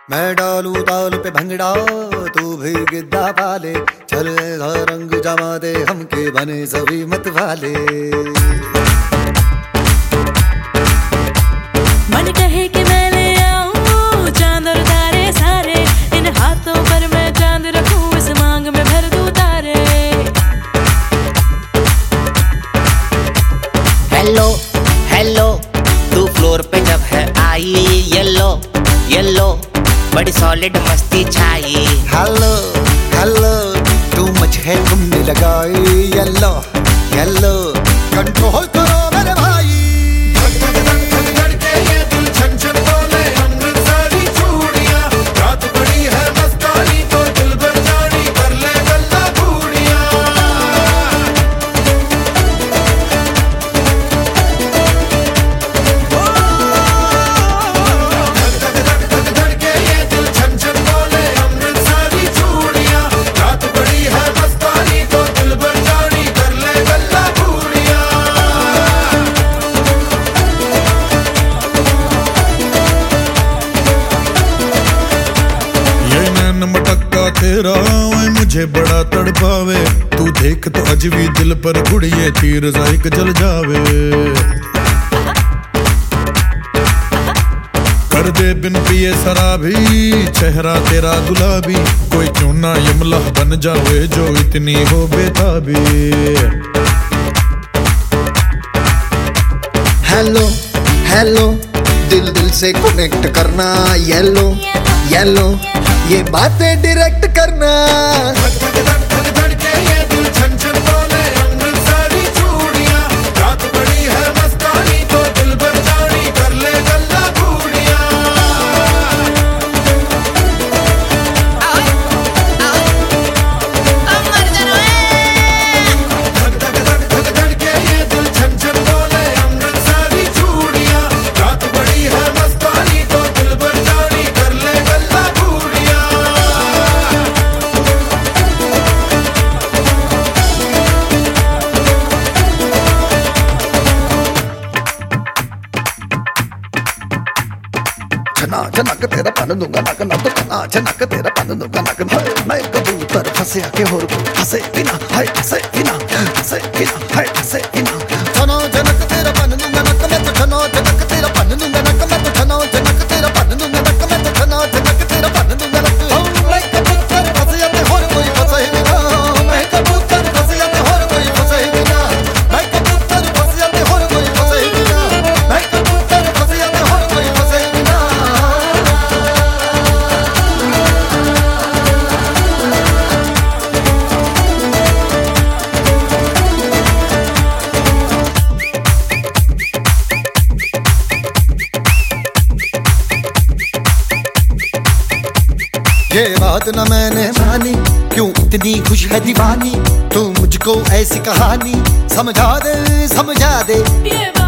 मैं डालू ताल पे भंगड़ा तू भी गिद्दा पाले, चल ऐसा रंग जमा दे हमके बने सभी मत वाले। मन कहे कि मैं ले आऊं चांद और तारे सारे, इन हाथों पर मैं चांद रखूं, इस मांग में भर दूं तारे। हेलो हेलो तू फ्लोर पे जब है आई, येलो येलो बड़ी सॉलिड मस्ती छाई। हेलो हेलो तू मच है तुमने लगाई, येलो येलो कंट्रोल करो मेरे भाई। तेरा मुझे बड़ा तड़पावे, तू देख तो अज भी दिल पर गुड़िए तीर जाइक जल जावे। कर दे बिन पिए शराबी चेहरा तेरा गुलाबी, कोई क्यों ना यमला बन जावे जो इतनी हो बेताबी। हेलो हेलो दिल दिल से कनेक्ट करना, येलो येलो ये बातें डायरेक्ट करना। चनक तेरा पन दूंगा नक नक, चनक तेरा पन दूंगा नक। मैं कबूतर फंसे आके होर को हंसे बिना, हाय हंसे बिना, हंसे बिना, हाय हंसे बिना। छनो जनक तेरा पन दूंगा नक, मैं तो छनो जनक तेरा पन दूंगा नक, मैं तो छनो जनक तेरा पन दूंगा नक, मैं तो छनो जनक तेरा पन दूंगा नक। मैं कबूतर फंसे आके होर कोई फंसे बिना, मैं कबूतर फंसे आके होर कोई फंसे बिना, मैं कबूतर फंसे आके होर कोई फंसे बिना, मैं कबूतर फंसे आके होर कोई फंसे बिना। ये बात न मैंने मानी, क्यों इतनी खुश है दीवानी, तू मुझको ऐसी कहानी समझा दे समझा दे। ये